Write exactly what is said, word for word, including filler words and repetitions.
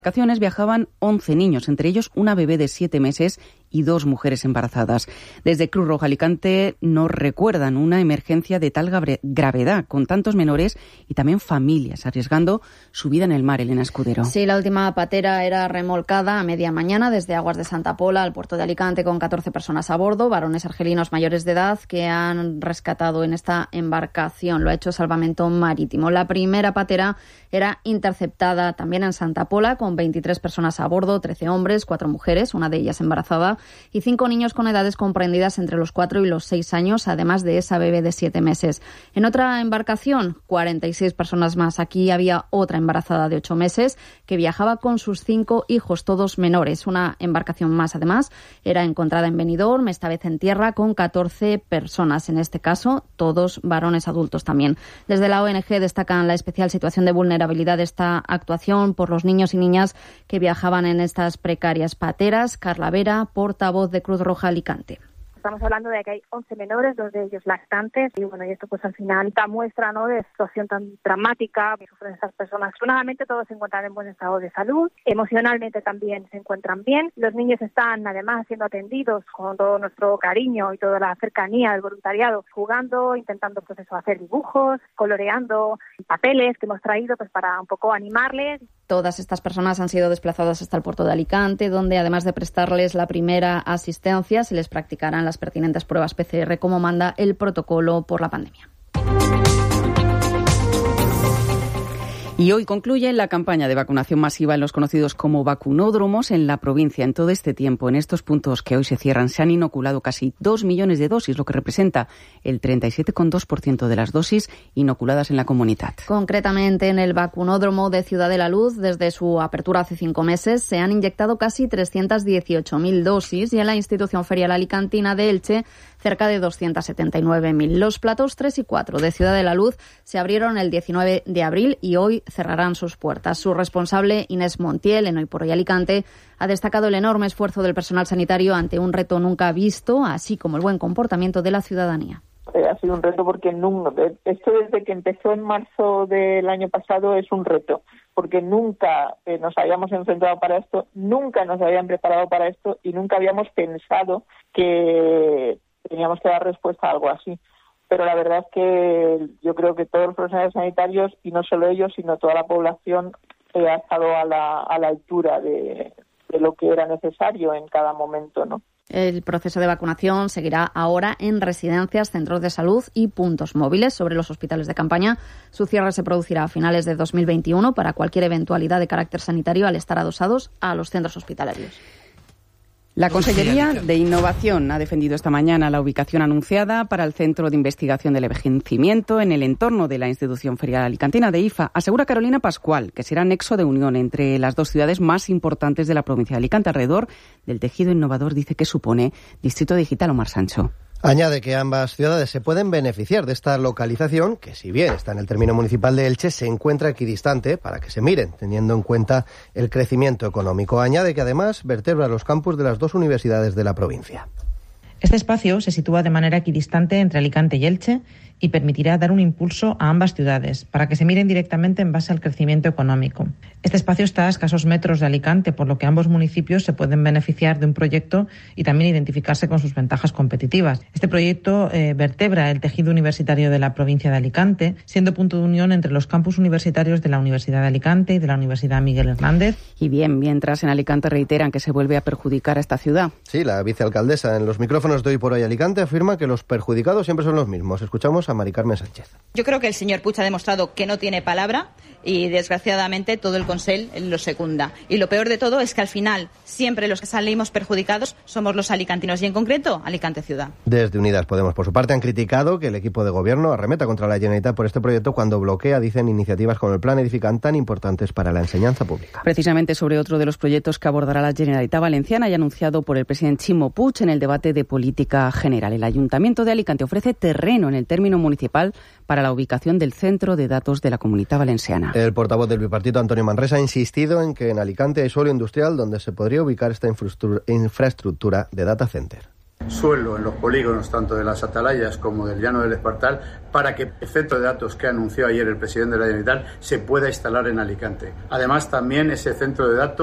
vacaciones viajaban once niños, entre ellos una bebé de siete meses y dos mujeres embarazadas. Desde Cruz Roja Alicante no recuerdan una emergencia de tal gravedad, con tantos menores y también familias arriesgando su vida en el mar. Elena Escudero. Sí, la última patera era remolcada a media mañana desde Aguas de Santa Pola al puerto de Alicante con catorce personas a bordo, varones argelinos mayores de edad que han rescatado en esta embarcación. Lo ha hecho Salvamento Marítimo. La primera patera era interceptada también en Santa Pola con veintitrés personas a bordo, trece hombres, cuatro mujeres, una de ellas embarazada, y cinco niños con edades comprendidas entre los cuatro y los seis años, además de esa bebé de siete meses. En otra embarcación, cuarenta y seis personas más. Aquí había otra embarazada de ocho meses que viajaba con sus cinco hijos, todos menores. Una embarcación más, además, era encontrada en Benidorm, esta vez en tierra, con catorce personas. En este caso, todos varones adultos también. Desde la O N G destacan la especial situación de vulnerabilidad de esta actuación por los niños y niñas que viajaban en estas precarias pateras. Carla Vera, portavoz de Cruz Roja Alicante. Estamos hablando de que hay once menores, dos de ellos lactantes, y bueno, y esto pues al final da muestra, ¿no?, de la situación tan dramática que sufren estas personas. Afortunadamente todos se encuentran en buen estado de salud, emocionalmente también se encuentran bien. Los niños están además siendo atendidos con todo nuestro cariño y toda la cercanía del voluntariado, jugando, intentando pues eso, hacer dibujos, coloreando papeles que hemos traído pues para un poco animarles. Todas estas personas han sido desplazadas hasta el puerto de Alicante, donde además de prestarles la primera asistencia, se les practicarán las pertinentes pruebas P C R como manda el protocolo por la pandemia. Y hoy concluye la campaña de vacunación masiva en los conocidos como vacunódromos en la provincia. En todo este tiempo, en estos puntos que hoy se cierran, se han inoculado casi dos millones de dosis, lo que representa el treinta y siete coma dos por ciento de las dosis inoculadas en la comunidad. Concretamente, en el vacunódromo de Ciudad de la Luz, desde su apertura hace cinco meses, se han inyectado casi trescientas dieciocho mil dosis y en la institución ferial alicantina de Elche, cerca de doscientas setenta y nueve mil. Los platos tres y cuatro de Ciudad de la Luz se abrieron el diecinueve de abril y hoy cerrarán sus puertas. Su responsable, Inés Montiel, en Hoy por Hoy Alicante, ha destacado el enorme esfuerzo del personal sanitario ante un reto nunca visto, así como el buen comportamiento de la ciudadanía. Eh, ha sido un reto porque nunca, esto desde que empezó en marzo del año pasado es un reto, porque nunca eh, nos habíamos enfrentado para esto, nunca nos habían preparado para esto y nunca habíamos pensado que teníamos que dar respuesta a algo así. Pero la verdad es que yo creo que todos los profesionales sanitarios, y no solo ellos, sino toda la población, eh, ha estado a la, a la altura de, de lo que era necesario en cada momento, ¿no? El proceso de vacunación seguirá ahora en residencias, centros de salud y puntos móviles. Sobre los hospitales de campaña, su cierre se producirá a finales de dos mil veintiuno para cualquier eventualidad de carácter sanitario al estar adosados a los centros hospitalarios. La Consellería de Innovación ha defendido esta mañana la ubicación anunciada para el Centro de Investigación del Envejecimiento en el entorno de la institución ferial alicantina de I F A. Asegura Carolina Pascual que será nexo de unión entre las dos ciudades más importantes de la provincia de Alicante, alrededor del tejido innovador, dice que supone Distrito Digital. Omar Sancho. Añade que ambas ciudades se pueden beneficiar de esta localización, que si bien está en el término municipal de Elche, se encuentra equidistante para que se miren, teniendo en cuenta el crecimiento económico. Añade que además vertebra los campus de las dos universidades de la provincia. Este espacio se sitúa de manera equidistante entre Alicante y Elche y permitirá dar un impulso a ambas ciudades para que se miren directamente en base al crecimiento económico. Este espacio está a escasos metros de Alicante, por lo que ambos municipios se pueden beneficiar de un proyecto y también identificarse con sus ventajas competitivas. Este proyecto eh, vertebra el tejido universitario de la provincia de Alicante, siendo punto de unión entre los campus universitarios de la Universidad de Alicante y de la Universidad Miguel Hernández. Y bien, mientras en Alicante reiteran que se vuelve a perjudicar a esta ciudad. Sí, la vicealcaldesa en los micrófonos de Hoy por Hoy Alicante afirma que los perjudicados siempre son los mismos. Escuchamos a Mari Carmen Sánchez. Yo creo que el señor Puig ha demostrado que no tiene palabra y desgraciadamente todo el Consell lo secunda. Y lo peor de todo es que al final siempre los que salimos perjudicados somos los alicantinos y en concreto Alicante Ciudad. Desde Unidas Podemos, por su parte, han criticado que el equipo de gobierno arremeta contra la Generalitat por este proyecto cuando bloquea, dicen, iniciativas como el Plan Edificant tan importantes para la enseñanza pública. Precisamente sobre otro de los proyectos que abordará la Generalitat Valenciana y anunciado por el presidente Ximo Puig en el debate de política general. El Ayuntamiento de Alicante ofrece terreno en el término municipal para la ubicación del Centro de Datos de la Comunitat Valenciana. El portavoz del bipartito, Antonio Manresa, ha insistido en que en Alicante hay suelo industrial donde se podría ubicar esta infraestructura de data center. suelo en los polígonos tanto de las Atalayas como del Llano del Espartal para que el centro de datos que anunció ayer el presidente de la Generalitat se pueda instalar en Alicante. Además, también ese centro de datos